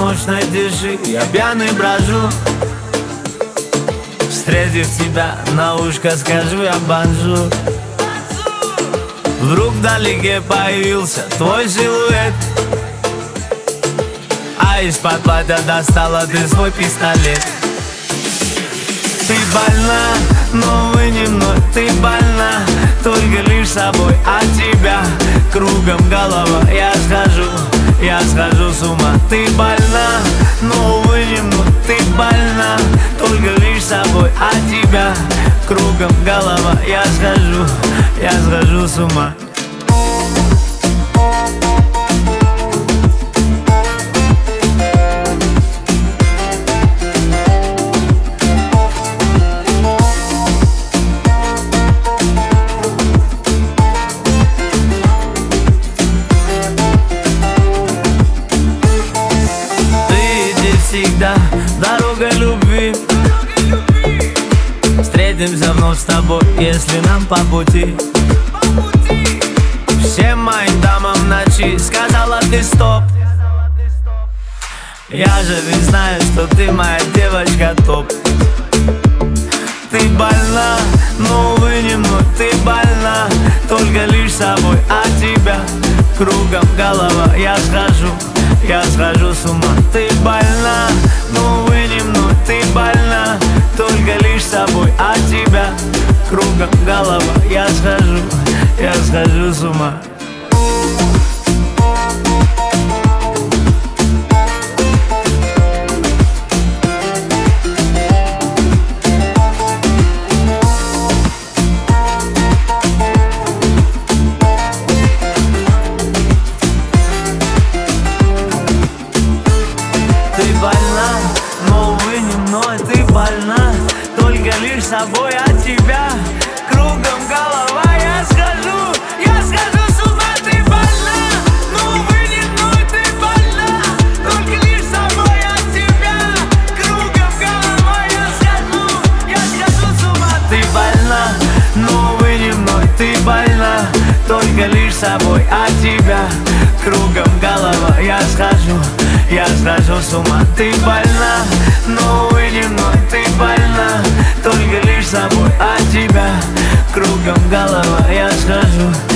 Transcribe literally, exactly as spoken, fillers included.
ночной тиши я пьяный брожу. Встретив тебя, на ушко скажу я бонжур. Вдруг вдалеке появился твой силуэт, а из-под платья достала ты свой пистолет. Ты больна, но вы не мной, ты больна только лишь собой, от тебя кругом голова. Я схожу, я схожу с ума. Ты больна, но вы не мной, ты больна только лишь собой, от тебя кругом голова. Я схожу, я схожу с ума. Всегда дорога любви. Встретимся вновь с тобой, если нам по пути. Всем моим дамам в ночи сказала ты стоп. Я же ведь знаю, что ты моя девочка топ. Ты больна, но увы не мной, ты больна только лишь собой, от тебя кругом голова. Я схожу, я схожу с ума. Ты больна, но увы не мной, ты больна только лишь собой, от тебя кругом голова. Я схожу, я схожу с ума. Ты больна, но увы не мной, ты больна только лишь собой, от тебя кругом голова. Я схожу, я схожу с ума. Ты больна, но увы не мной, ты больна только лишь собой, от тебя кругом голова. Я схожу, я схожу с ума. Ты больна, но увы не мной, ты больна только лишь собой, от тебя кругом голова. Я схожу, я схожу с ума. Ты больна, но увы не мной, ты больна только лишь собой, от тебя кругом голова. Я схожу,